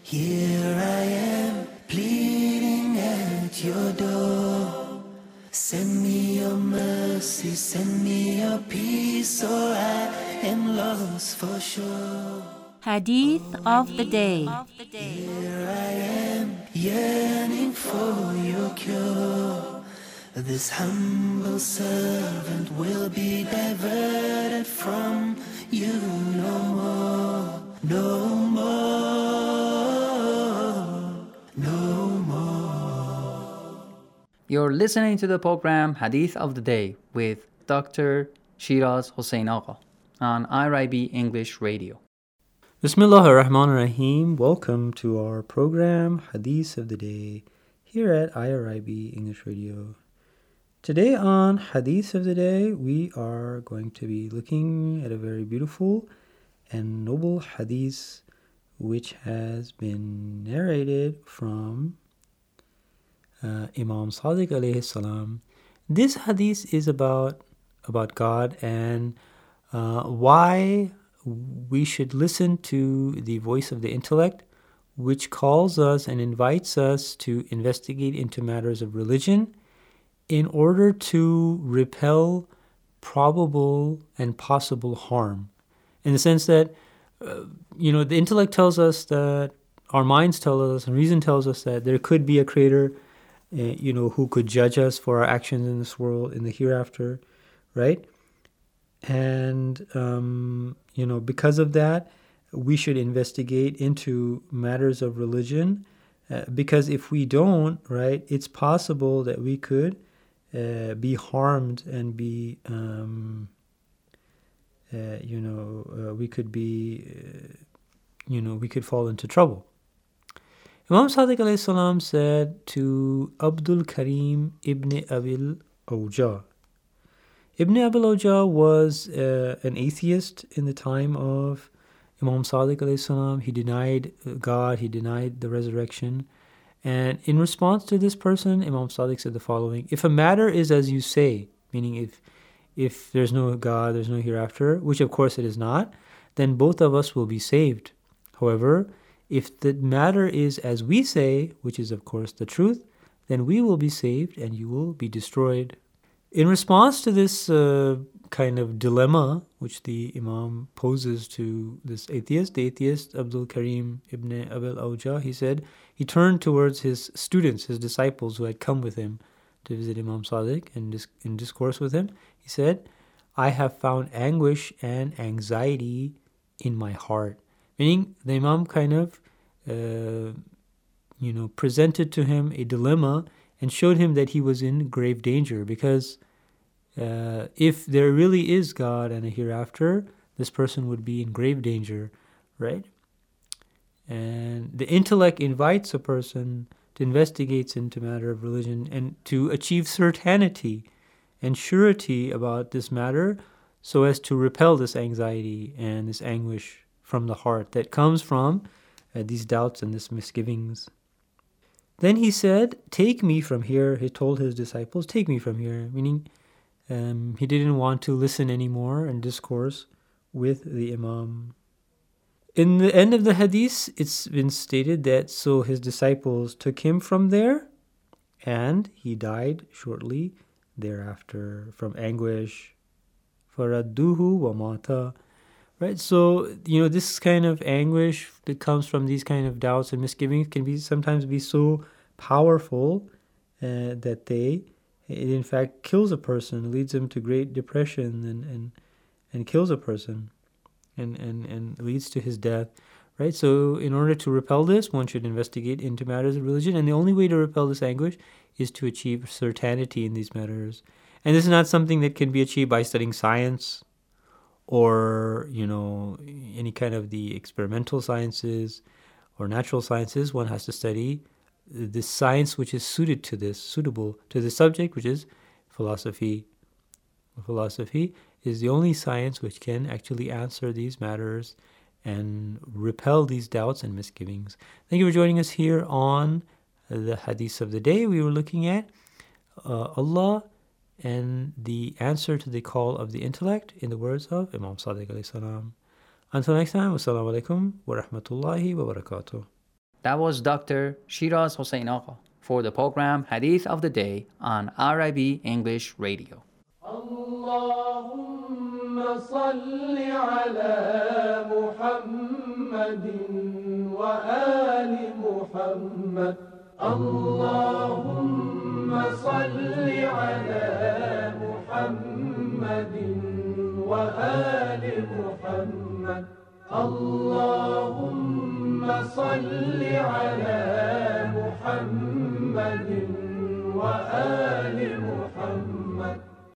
Here I am, pleading at your door. Send me your mercy, send me your peace, or I am lost for sure. Hadith of the Day. Here I am, yearning for your cure. This humble servant will be diverted from you no more, no more, no more. You're listening to the program Hadith of the Day with Dr. Shiraz Hossein Agha on IRIB English Radio. Bismillah ar-Rahman ar-Rahim. Welcome to our program Hadith of the Day here at IRIB English Radio. Today on Hadith of the Day, we are going to be looking at a very beautiful and noble hadith which has been narrated from Imam Sadiq alayhi salam. This hadith is about God and why we should listen to the voice of the intellect, which calls us and invites us to investigate into matters of religion in order to repel probable and possible harm. In the sense that, the intellect tells us that, our minds tell us, and reason tells us that there could be a creator, who could judge us for our actions in this world, in the hereafter, right? And, because of that, we should investigate into matters of religion, because if we don't, right, it's possible that we could be harmed and be, we could fall into trouble. Imam Sadiq alayhi salam said to Abdul Karim ibn Abil Awja. Ibn Abil Awja was an atheist in the time of Imam Sadiq alayhi salam. He denied God, he denied the resurrection. And in response to this person, Imam Sadiq said the following: if a matter is as you say, meaning if there's no God, there's no hereafter, which of course it is not, then both of us will be saved. However, if the matter is as we say, which is of course the truth, then we will be saved and you will be destroyed. In response to this kind of dilemma which the Imam poses to this atheist, the atheist Abdul Karim ibn Abil Awja, he turned towards his students, his disciples who had come with him to visit Imam Sadiq and in discourse with him. He said, I have found anguish and anxiety in my heart. Meaning the Imam kind of, presented to him a dilemma and showed him that he was in grave danger, because if there really is God and a hereafter, this person would be in grave danger, right? And the intellect invites a person to investigate into matter of religion and to achieve certainty and surety about this matter so as to repel this anxiety and this anguish from the heart that comes from these doubts and these misgivings. Then he said, take me from here. He told his disciples, take me from here, meaning he didn't want to listen anymore and discourse with the Imam. In the end of the hadith, it's been stated that so his disciples took him from there and he died shortly thereafter from anguish. Faradduhu wa mata. Right, so, this kind of anguish that comes from these kind of doubts and misgivings can sometimes be so powerful that it in fact kills a person, leads them to great depression and kills a person and leads to his death. Right, so in order to repel this, one should investigate into matters of religion, and the only way to repel this anguish is to achieve certainty in these matters. And this is not something that can be achieved by studying science, or, any kind of the experimental sciences or natural sciences. One has to study the science which is suitable to this subject, which is philosophy. Philosophy is the only science which can actually answer these matters and repel these doubts and misgivings. Thank you for joining us here on the Hadith of the Day. We were looking at Allah and the answer to the call of the intellect in the words of Imam Sadiq alayhi salam. Until next time, wassalamu alaikum wa rahmatullahi wa barakatuh. That was Dr. Shiraz Hossein Agha for the program Hadith of the Day on RIB English Radio. اللهم صل على محمد وآل محمد اللهم صل على محمد وآل محمد اللهم صل على محمد وآل محمد